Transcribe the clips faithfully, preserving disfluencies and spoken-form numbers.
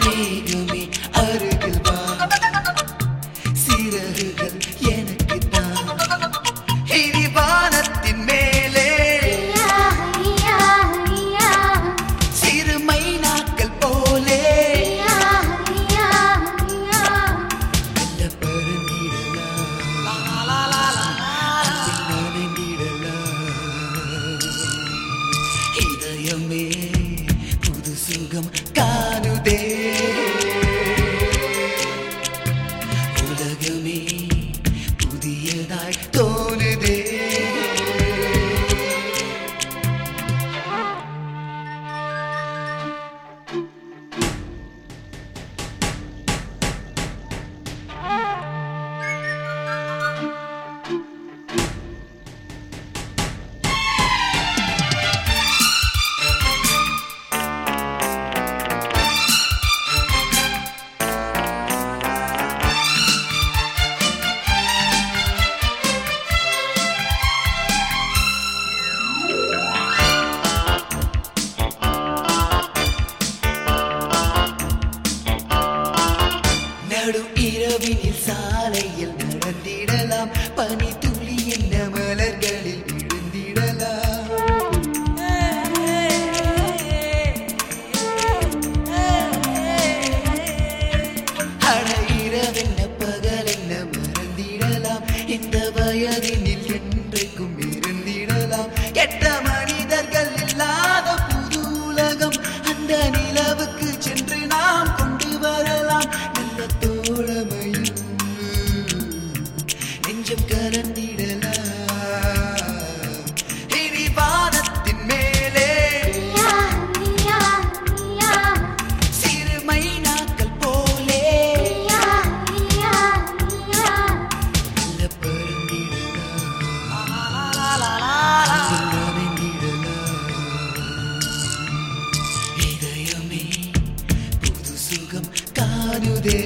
மேகமே அருகில் வா, சிறகுகள் எனக்குத்தான் இனி வானத்தின் மேலே சிறுமை நாட்கள் போலே நல்ல பருந்திடலாம் இதயமே புது சுகம் காணுதே உலகமே புதியதாய் தோணுதே நடு இரவினில் சாலையில் நடந்திடலாம், பனி துளி என்ன மலர்களில் விழுந்திடலாம். அட இரவென்ன பகல் என்ன மறந்திடலாம், இந்த வயதினில் என்றைக்கும் இருந்திடலாம். கெட்ட மனிதர்கள் இல்லாத புது உலகம் அந்த நிலவுக்கு சென்று நாம் கொண்டு வரலாம். நல்ல தோழமையும் நெஞ்சம் கலந்திடலாம் இனி வானத்தின் மேலே சிறுமை நாட்கள் போலே நல்ல பருந்திடலாம் இதயமே புது சுகம் காணுதே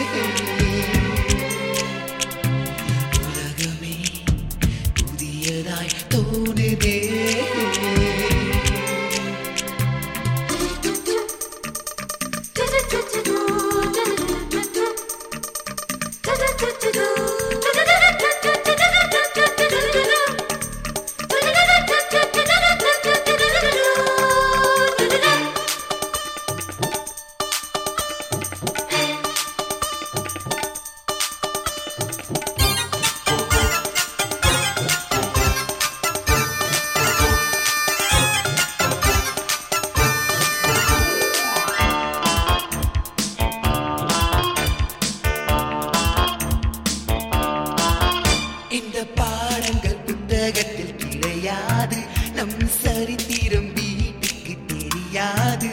உலகமே புதியதாய் தோணுதே இந்த பாடங்கள் புத்தகத்தில் கிடையாது, நம் சரித்திரம் வீட்டுக்கு தெரியாது.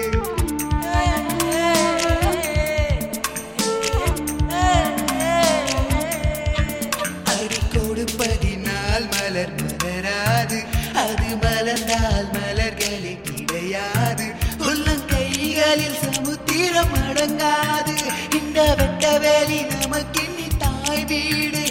அடி கொடுப்பதினால் மலர் மலராது, அது மலர்ந்தால் மலர்களே கிடையாது. உள்ளங்கைகளில் சமுத்திரம் அடங்காது, இந்த வெட்ட வேலி நமக்கு தாய் வீடு.